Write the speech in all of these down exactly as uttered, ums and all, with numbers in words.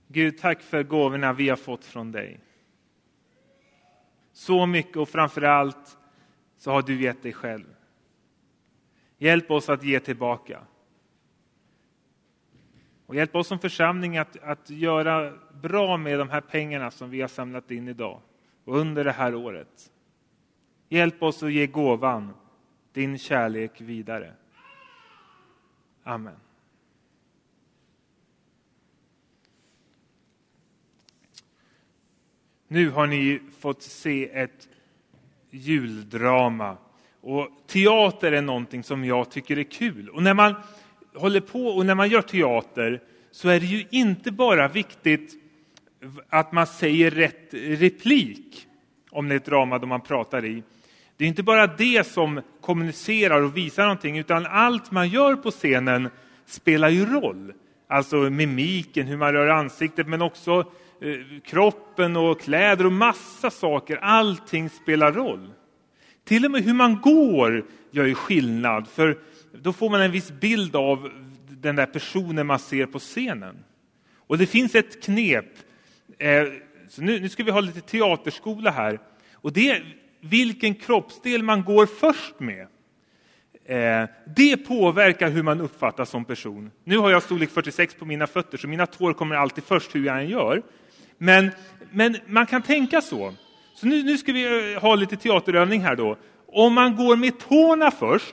Gud, tack för gåvorna vi har fått från dig. Så mycket och framförallt så har du gett dig själv. Hjälp oss att ge tillbaka. Och hjälp oss som församling att, att göra bra med de här pengarna som vi har samlat in idag och under det här året. Hjälp oss att ge gåvan, din kärlek vidare. Amen. Nu har ni fått se ett juldrama. Och teater är någonting som jag tycker är kul. Och när man håller på och när man gör teater så är det ju inte bara viktigt att man säger rätt replik om det är ett drama då man pratar i. Det är inte bara det som kommunicerar och visar någonting, utan allt man gör på scenen spelar ju roll. Alltså mimiken, hur man rör ansiktet, men också eh, kroppen och kläder och massa saker. Allting spelar roll. Till och med hur man går gör ju skillnad, för då får man en viss bild av den där personen man ser på scenen. Och det finns ett knep. Eh, så nu, nu ska vi ha lite teaterskola här. Och det är vilken kroppsdel man går först med. Eh, det påverkar hur man uppfattas som person. Nu har jag storlek fyrtiosex på mina fötter, så mina tår kommer alltid först hur jag än gör. Men, men man kan tänka så. Så nu, nu ska vi ha lite teaterövning här då. Om man går med tårna först,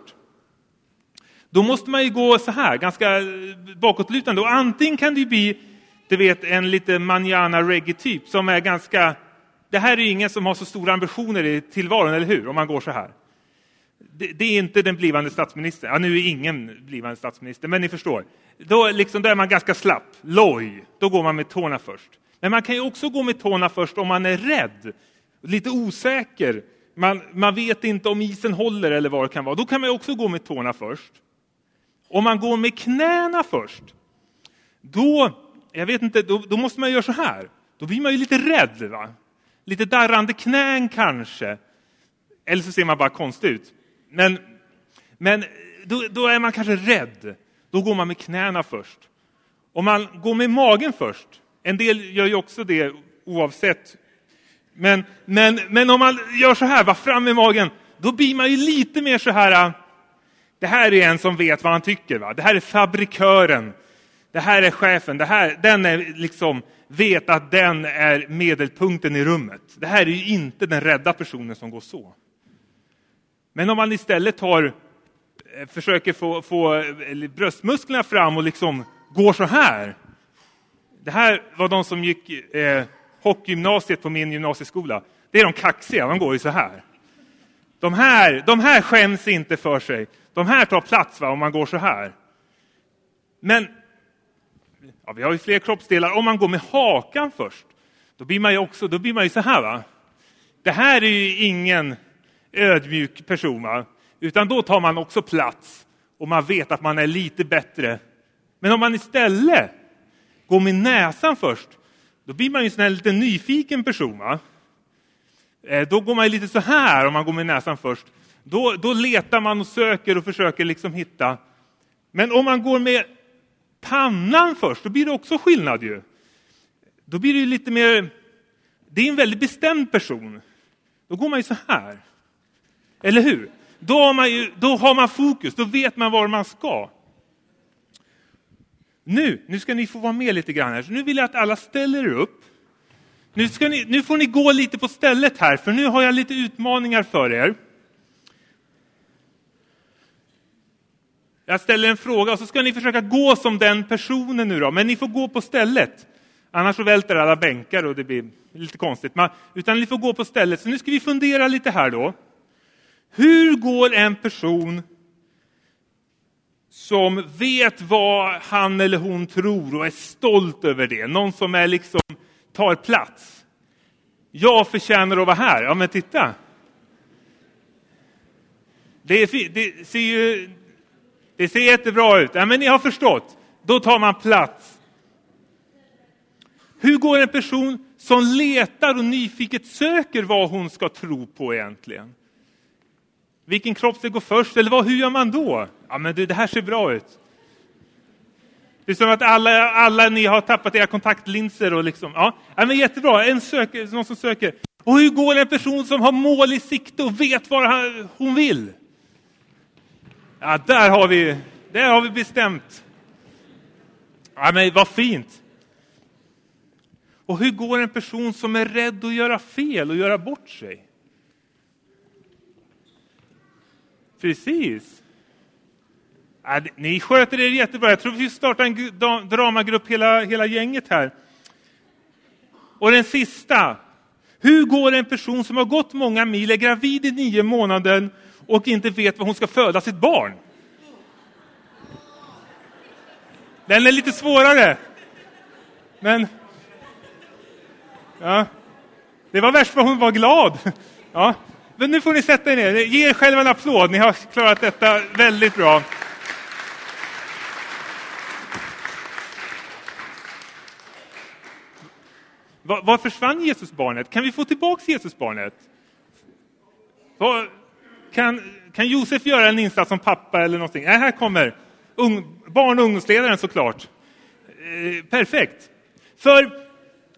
då måste man ju gå så här, ganska bakåtlutande. Och antingen kan det bli, du vet, en lite manana reggae-typ som är ganska... Det här är ju ingen som har så stora ambitioner i tillvaron, eller hur? Om man går så här. Det, det är inte den blivande statsministern. Ja, nu är ingen blivande statsminister, men ni förstår. Då, liksom, då är man ganska slapp. Loj. Då går man med tårna först. Men man kan ju också gå med tårna först om man är rädd. Lite osäker. Man, man vet inte om isen håller eller vad det kan vara. Då kan man också gå med tårna först. Om man går med knäna först. Då, jag vet inte, då, då måste man göra så här. Då blir man ju lite rädd, va? Lite darrande knän kanske. Eller så ser man bara konstigt ut. Men, men då, då är man kanske rädd. Då går man med knäna först. Om man går med magen först. En del gör ju också det oavsett. Men, men, men om man gör så här, bara fram med magen. Då blir man ju lite mer så här. Det här är en som vet vad han tycker, va? Det här är fabrikören. Det här är chefen. Det här, den är liksom... vet att den är medelpunkten i rummet. Det här är ju inte den rädda personen som går så. Men om man istället tar, försöker få, få bröstmusklerna fram och liksom går så här. Det här var de som gick eh, hockeygymnasiet på min gymnasieskola. Det är de kaxiga, de går ju så här. De här, de här skäms inte för sig. De här tar plats, va, om man går så här. Men ja, vi har ju fler kroppsdelar. Om man går med hakan först, då blir man ju också, då blir man ju så här, va. Det här är ju ingen ödmjuk person, va? Utan då tar man också plats och man vet att man är lite bättre. Men om man istället går med näsan först, då blir man ju en lite nyfiken person, va? Eh, då går man ju lite så här om man går med näsan först. Då, då letar man och söker och försöker liksom hitta. Men om man går med pannan först, då blir det också skillnad ju. Då blir det ju lite mer... Det är en väldigt bestämd person. Då går man ju så här. Eller hur? Då har man, ju, då har man fokus. Då vet man var man ska. Nu, nu ska ni få vara med lite grann här. Så nu vill jag att alla ställer er upp. Nu, ska ni, nu får ni gå lite på stället här. För nu har jag lite utmaningar för er. Jag ställer en fråga och så ska ni försöka gå som den personen nu då. Men ni får gå på stället. Annars så välter alla bänkar och det blir lite konstigt. Men, utan ni får gå på stället. Så nu ska vi fundera lite här då. Hur går en person som vet vad han eller hon tror och är stolt över det? Någon som är liksom tar plats. Jag förtjänar att vara här. Ja, men titta. Det, är, det ser ju... Det ser jättebra ut. Ja, men ni har förstått. Då tar man plats. Hur går en person som letar och nyfiket söker vad hon ska tro på egentligen? Vilken kroppsdel går först? Eller vad, hur gör man då? Ja, men det, det här ser bra ut. Det är som att alla, alla ni har tappat era kontaktlinser och liksom, ja, ja men jättebra, en söker, någon som söker. Och hur går en person som har mål i sikte och vet vad han, hon vill? Ja, där har vi, där har vi bestämt. Ja, men vad fint. Och hur går en person som är rädd att göra fel och göra bort sig? Precis. Ja, ni sköter er jättebra. Jag tror vi startar en dramagrupp hela, hela gänget här. Och den sista. Hur går en person som har gått många mil, är gravid i nio månader och inte vet vad hon ska föda sitt barn? Den är lite svårare. Men ja, det var värst vad hon var glad. Ja, men nu får ni sätta er ner. Ge er själva en applåd. Ni har klarat detta väldigt bra. Var, var försvann Jesusbarnet? Kan vi få tillbaka Jesusbarnet? Var, kan, kan Josef göra en insats som pappa eller någonting? Nej, här kommer ung, barn- och ungdomsledaren såklart. Eh, perfekt. För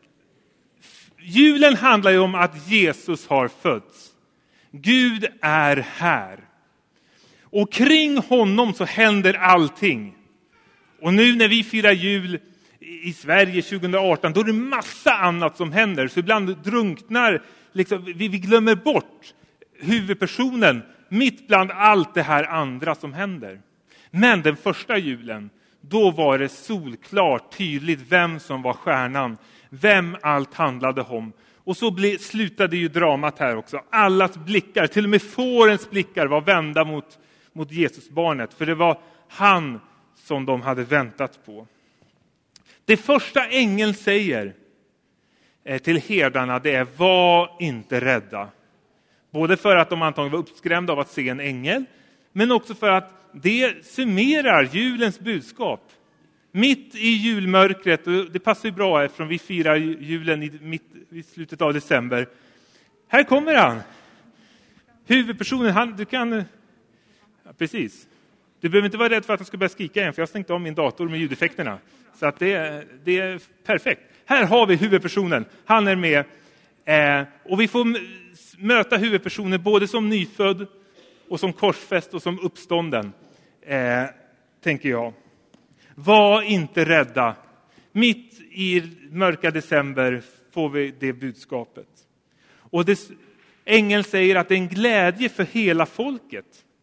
julen handlar ju om att Jesus har fötts. Gud är här. Och kring honom så händer allting. Och nu när vi firar jul i Sverige tjugo arton, då är det massa annat som händer. Så ibland drunknar, liksom, vi, vi glömmer bort huvudpersonen mitt bland allt det här andra som händer. Men den första julen, då var det solklart tydligt vem som var stjärnan. Vem allt handlade om. Och så ble, slutade ju dramat här också. Allas blickar, till och med fårens blickar var vända mot, mot Jesusbarnet. För det var han som de hade väntat på. Det första ängeln säger till herdarna, det är: var inte rädda. Både för att de antagligen var uppskrämda av att se en ängel, men också för att det summerar julens budskap. Mitt i julmörkret, och det passar ju bra eftersom vi firar julen i, mitt, i slutet av december. Här kommer han. Huvudpersonen, han, du kan... Ja, precis. Du behöver inte vara rädd för att han ska börja skrika igen, för jag har stängt av min dator med ljudeffekterna. Så att det, det är perfekt. Här har vi huvudpersonen. Han är med. Eh, och vi får möta huvudpersonen både som nyfödd och som korsfäst och som uppstånden. Eh, tänker jag. Var inte rädda. Mitt i mörka december får vi det budskapet. Och det, ängeln säger att det är en glädje för hela folket.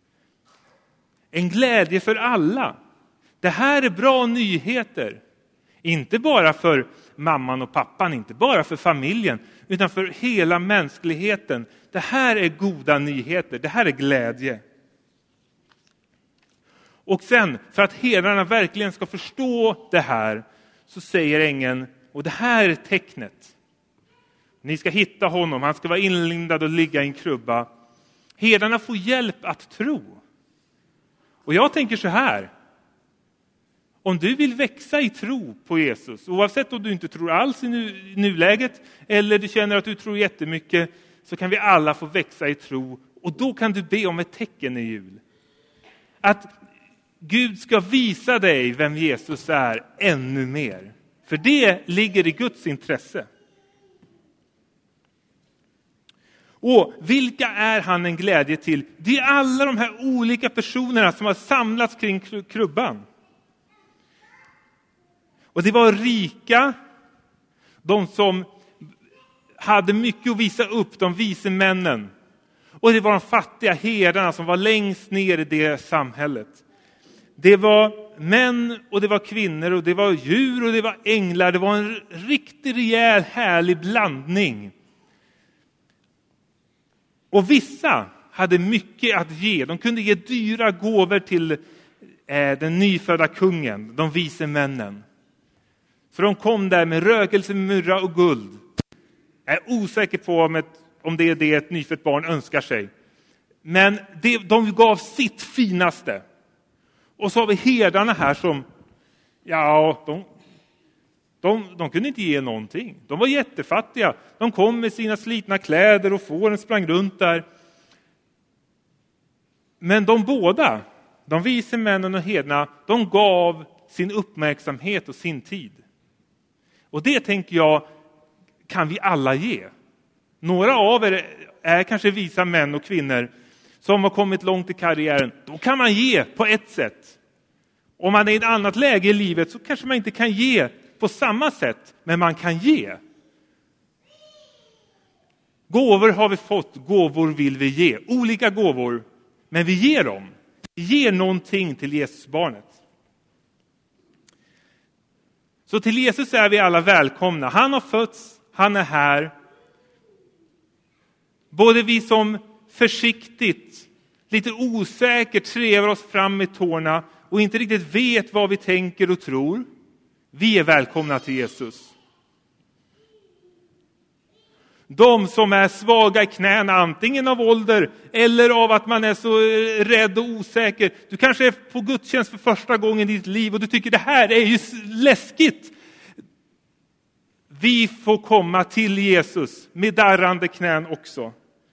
En glädje för alla. Det här är bra nyheter. Inte bara för mamman och pappan, inte bara för familjen, utan för hela mänskligheten. Det här är goda nyheter, det här är glädje. Och sen, för att herdarna verkligen ska förstå det här, så säger ängeln, och det här är tecknet. Ni ska hitta honom, han ska vara inlindad och ligga i en krubba. Herdarna får hjälp att tro. Och jag tänker så här. Om du vill växa i tro på Jesus, oavsett om du inte tror alls i nu, nuläget eller du känner att du tror jättemycket, så kan vi alla få växa i tro. Och då kan du be om ett tecken i jul. Att Gud ska visa dig vem Jesus är ännu mer. För det ligger i Guds intresse. Och vilka är han en glädje till? Det är alla de här olika personerna som har samlats kring krubban. Och det var rika, de som hade mycket att visa upp, de vise männen. Och det var de fattiga herdarna som var längst ner i det samhället. Det var män och det var kvinnor och det var djur och det var änglar. Det var en riktigt rejäl, härlig blandning. Och vissa hade mycket att ge. De kunde ge dyra gåvor till eh, den nyfödda kungen, de vise männen. För de kom där med rökelse, myrra och guld. Jag är osäker på om, ett, om det är det ett nyfött barn önskar sig. Men det, de gav sitt finaste. Och så har vi herdarna här som, ja, de, de, de kunde inte ge någonting. De var jättefattiga. De kom med sina slitna kläder och fåren sprang runt där. Men de båda, de vise männen och herdarna, de gav sin uppmärksamhet och sin tid. Och det tänker jag kan vi alla ge. Några av er är kanske visa män och kvinnor som har kommit långt i karriären. Då kan man ge på ett sätt. Om man är i ett annat läge i livet så kanske man inte kan ge på samma sätt. Men man kan ge. Gåvor har vi fått, gåvor vill vi ge. Olika gåvor, men vi ger dem. Vi ger någonting till Jesusbarnet. Så till Jesus är vi alla välkomna. Han har fötts, han är här. Både vi som försiktigt, lite osäkert trevar oss fram med tårna och inte riktigt vet vad vi tänker och tror. Vi är välkomna till Jesus. De som är svaga i knäna, antingen av ålder eller av att man är så rädd och osäker. Du kanske är på gudstjänst för första gången i ditt liv och du tycker det här är ju läskigt. Vi får komma till Jesus med darrande knän också.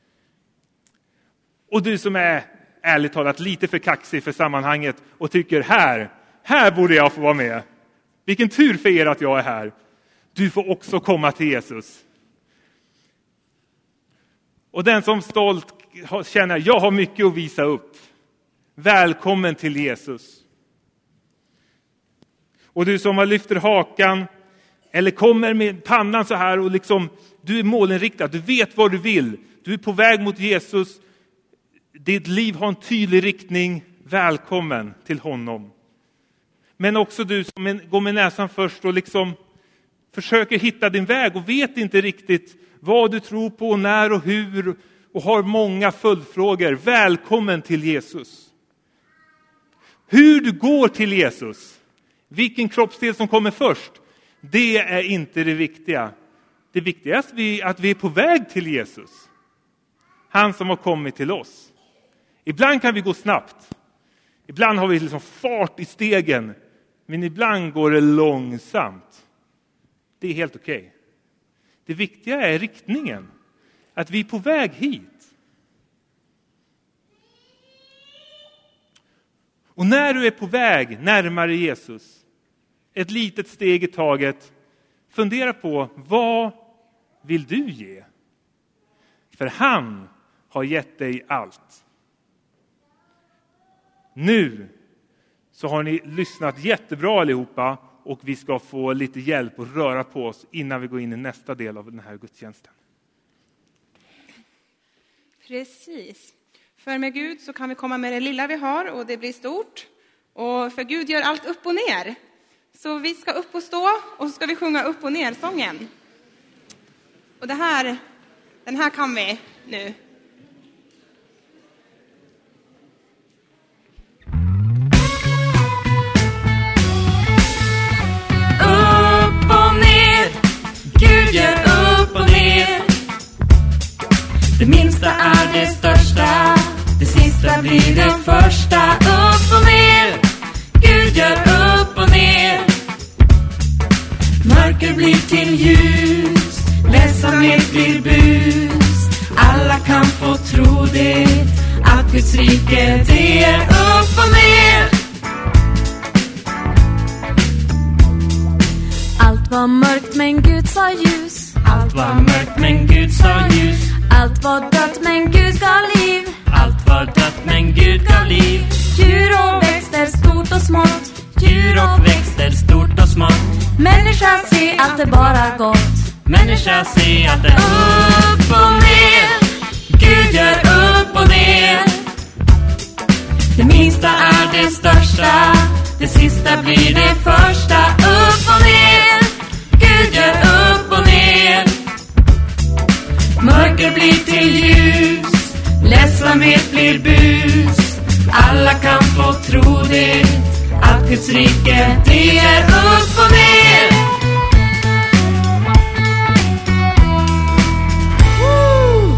Och du som är ärligt talat lite för kaxig för sammanhanget och tycker här, här borde jag få vara med. Vilken tur för er att jag är här. Du får också komma till Jesus. Och den som stolt känner, jag har mycket att visa upp. Välkommen till Jesus. Och du som har lyfter hakan eller kommer med pannan så här och liksom, du är målinriktad, du vet vad du vill. Du är på väg mot Jesus. Ditt liv har en tydlig riktning. Välkommen till honom. Men också du som går med näsan först och liksom försöker hitta din väg och vet inte riktigt vad du tror på, när och hur och har många följdfrågor. Välkommen till Jesus. Hur du går till Jesus, vilken kroppsdel som kommer först, det är inte det viktiga. Det viktigaste är att vi är på väg till Jesus. Han som har kommit till oss. Ibland kan vi gå snabbt. Ibland har vi liksom fart i stegen. Men ibland går det långsamt. Det är helt okej. Okay. Det viktiga är riktningen. Att vi är på väg hit. Och när du är på väg närmare Jesus, ett litet steg i taget, fundera på vad vill du ge? För han har gett dig allt. Nu så har ni lyssnat jättebra allihopa och vi ska få lite hjälp att röra på oss innan vi går in i nästa del av den här gudstjänsten. Precis. För med Gud så kan vi komma med det lilla vi har och det blir stort. Och för Gud gör allt upp och ner. Så vi ska upp och stå och så ska vi sjunga upp och ner sången. Och det här, den här kan vi nu. Upp och ner, Gud gör upp och ner. Det minsta är det största, det sista blir det första. Upp och ner, Gud gör upp och ner. Mörker blir till ljus, ledsamhet blir bus. Alla kan få tro det, att Guds rike det är upp och ner. Allt var mörkt men Gud sa ljus. Allt var mörkt men Gud sa ljus. Allt var dött men Gud gav liv. Allt var dött men Gud gav liv. Djur och växter, stort och smått. Djur och växter, stort och smått. Människa se allt är bara gott. Människa se allt är upp och ner. Gud gör upp och ner. Det minsta är det största, det sista blir det första. Upp och ner, Gud gör upp och ner. Mörker blir till ljus, ledsamhet blir bus. Alla kan få tro det, att Guds rike det är upp och ner. Woo!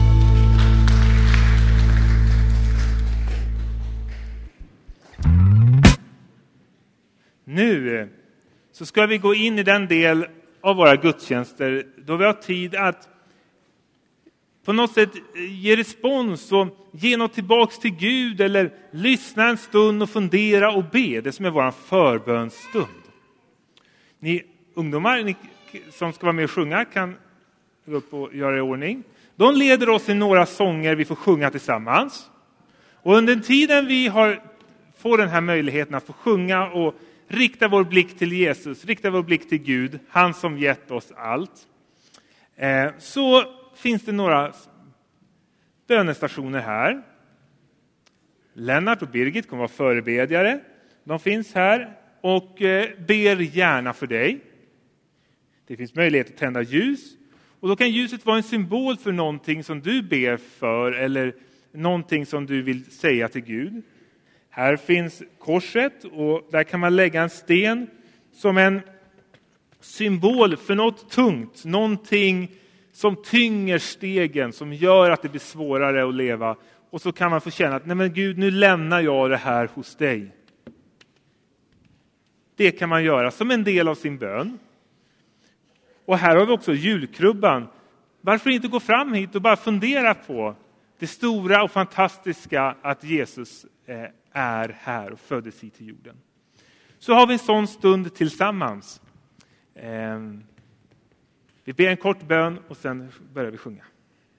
Nu så ska vi gå in i den del av våra gudstjänster då vi har tid att på något sätt ge respons och ge något tillbaks till Gud, eller lyssna en stund och fundera och be. Det som är vår förbönsstund. Ni ungdomar ni, som ska vara med och sjunga kan gå upp och göra i ordning. De leder oss i några sånger vi får sjunga tillsammans. Och under tiden vi har, får den här möjligheten att få sjunga och rikta vår blick till Jesus, rikta vår blick till Gud, han som gett oss allt. Eh, så finns det några bönestationer här. Lennart och Birgit kommer vara förebedjare. De finns här och eh, ber gärna för dig. Det finns möjlighet att tända ljus. Och då kan ljuset vara en symbol för någonting som du ber för, eller någonting som du vill säga till Gud. Här finns korset och där kan man lägga en sten som en symbol för något tungt. Någonting som tynger stegen, som gör att det blir svårare att leva. Och så kan man få känna att nej men Gud, nu lämnar jag det här hos dig. Det kan man göra som en del av sin bön. Och här har vi också julkrubban. Varför inte gå fram hit och bara fundera på det stora och fantastiska att Jesus är här och föddes hit till jorden. Så har vi en sån stund tillsammans. Vi ber en kort bön och sen börjar vi sjunga.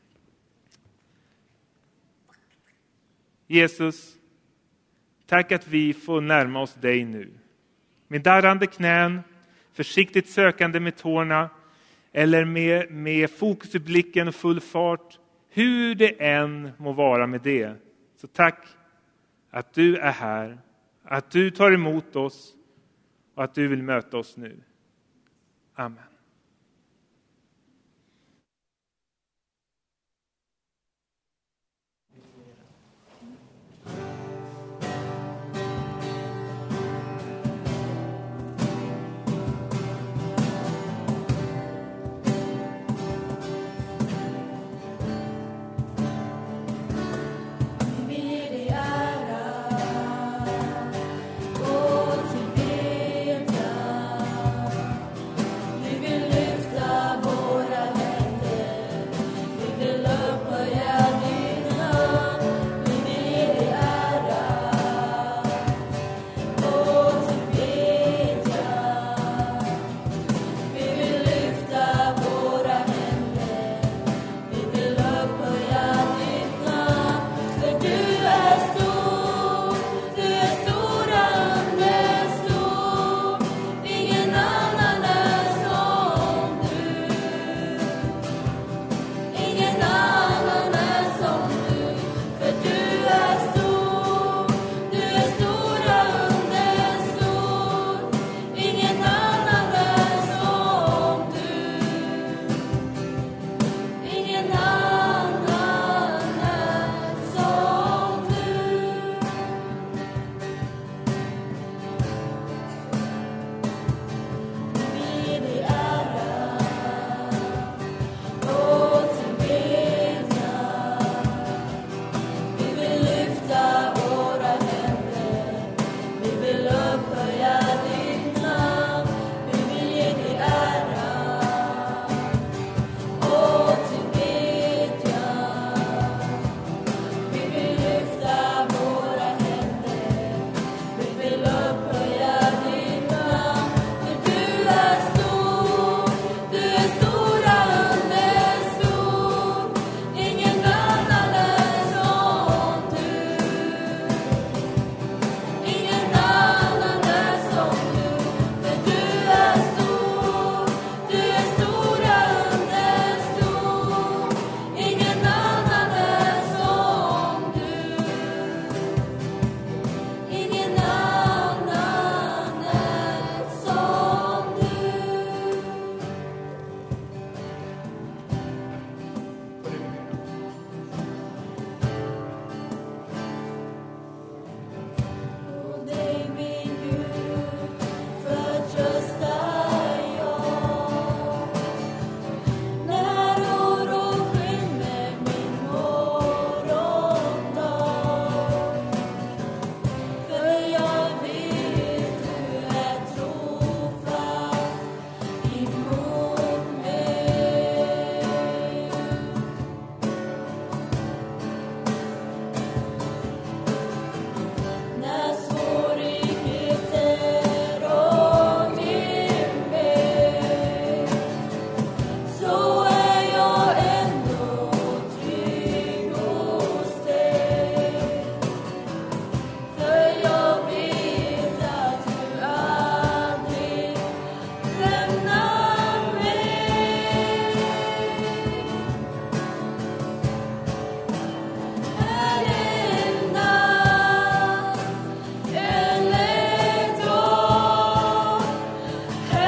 Jesus, tack att vi får närma oss dig nu. Med darrande knän, försiktigt sökande med tårna, eller med, med fokus i blicken och full fart. Hur det än må vara med det. Så tack att du är här. Att du tar emot oss. Och att du vill möta oss nu. Amen.